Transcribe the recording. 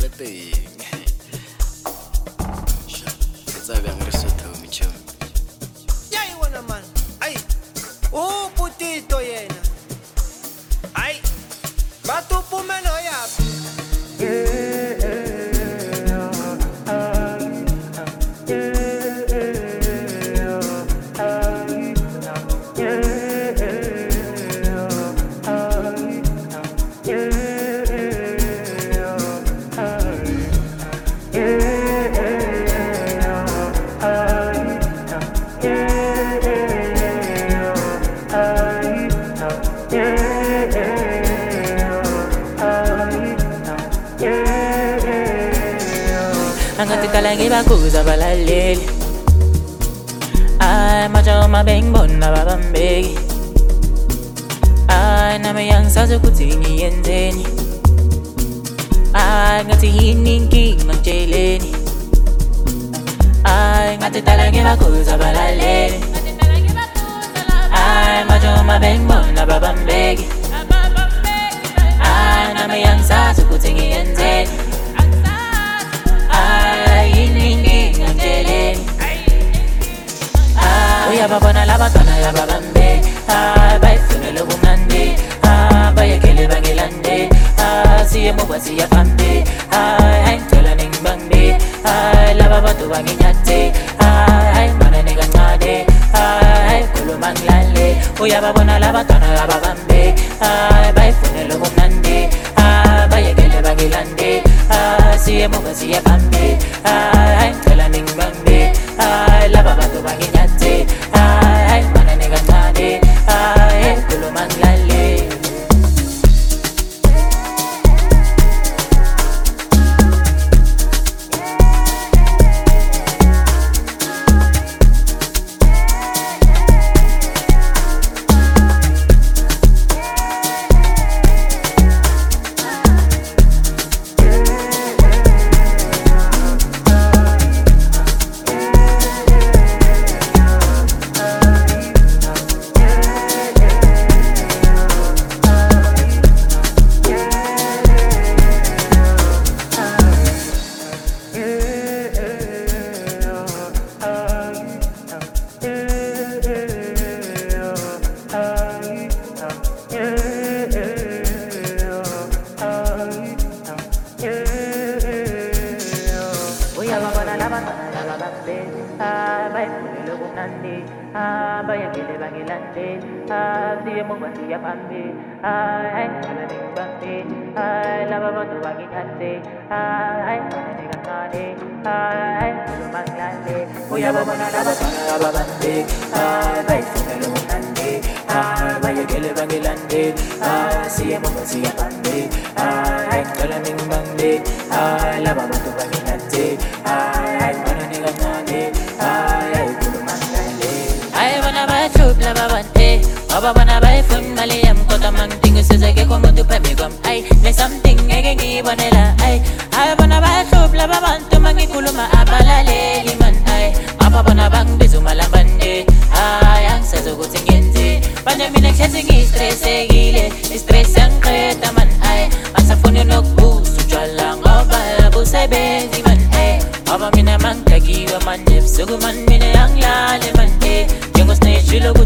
Putito yena. Ay, batupume no yapi. Angati kalangi bakuza balaleli Ay macho mabengbo na babambegi Ay nami yang sazu kutini yenzeni Ay ngati hiningi ngjeleni Ay ngati kalangi bakuza balaleli Ay macho mabengbo na babambegi Ay nami yang sazu kutini yenzeni Uyababona labantwana yababambe bayifundele ubumnandi bayekele bangilande siye mugwa siyaphambe ngicela ningibambe laba bantu banginyathe ngibonane kancane khuluma ngilale uyababona labantwana yababambe bayifundele ubumnandi bayekele bangilande siye mugwa siyaphambe ngicela ningibambe laba bantu banginyathe ngibonane kancane khuluma ngilale Uyababona labantwana yababambe bayifundele ubumnandi bayekele bangilande siye mugwa siyaphambe ngicela ningibambe laba bantu banginyathe ngibonane kancane khuluma ngilale uyababona labantwana yababambe bayifundele ubumnandi bayekele bangilande siye mugwa siyaphambe ngicela ningibambe laba bantu banginyathe ngibonane kancane khuluma ngilale ayibona bayahluphi laba bantu ababona bayifuna imali yami kodwa mangidinga sizeke komuntu phambi kwami ne-something ngeke ngiyibonela ayibona bayahluphi laba bantu mangikhuluma abalaleli man ababona bangibiza umalambane angisazi ukuthi ngiyenze manje mina ngihlezi ngistressekile istress yangiqeda man angisafuni nokubuza utshwala ngoba busebenzi man ngoba mina mangidakiwe manje ebusuku man mina angilale man njengosneshilo